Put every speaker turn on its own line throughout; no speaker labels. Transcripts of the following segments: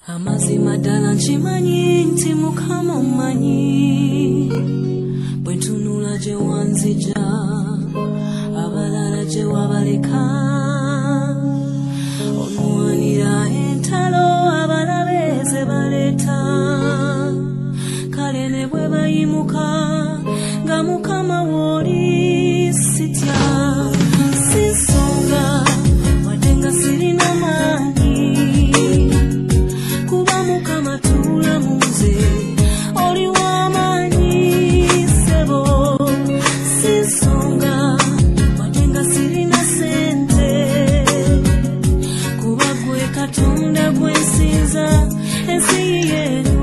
Amazima ddala nkimanyi nti Mukama omanyi bwe ntunula gye wanzija abalala gye wabaleka onwanira entalo abalabe ze baleeta kale ne bwe bayimuka nga Mukama w'oli sitya sinsonga wadde nga sirina maanyi kuba Mukama tuula mu nze oli w'amaanyi ssebo sinsonga wadde nga sirina ssente kuba gwe Katonda gwe nsinza ensi yeeno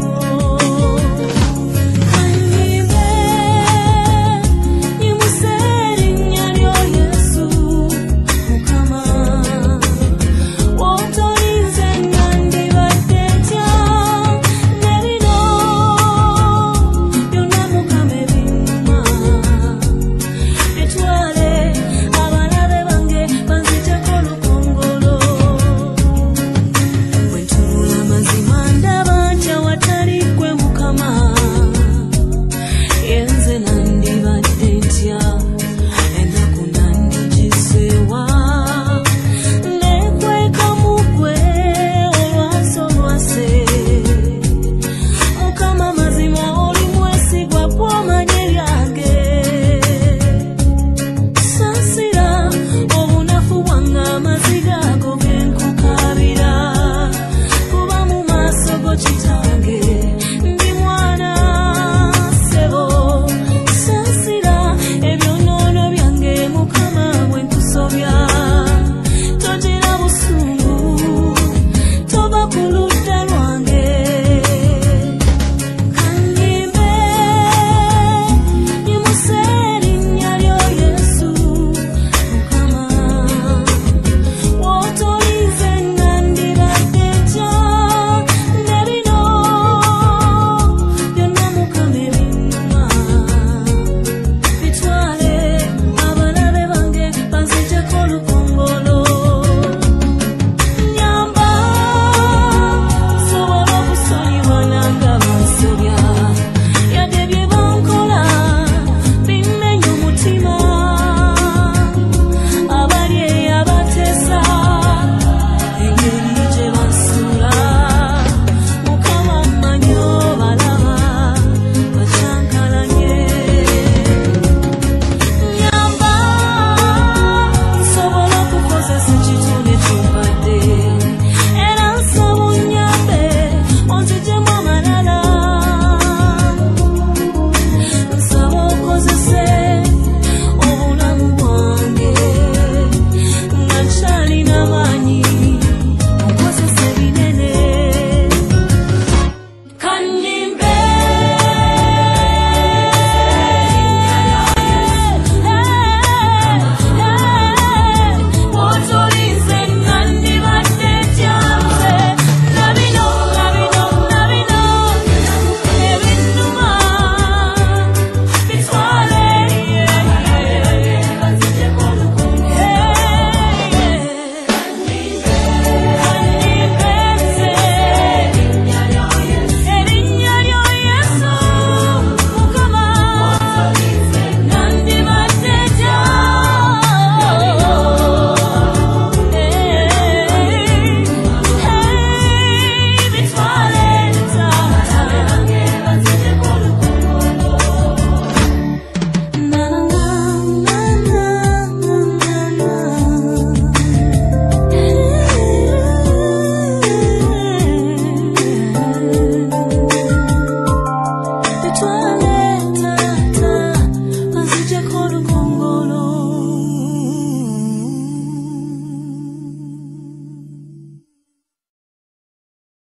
Call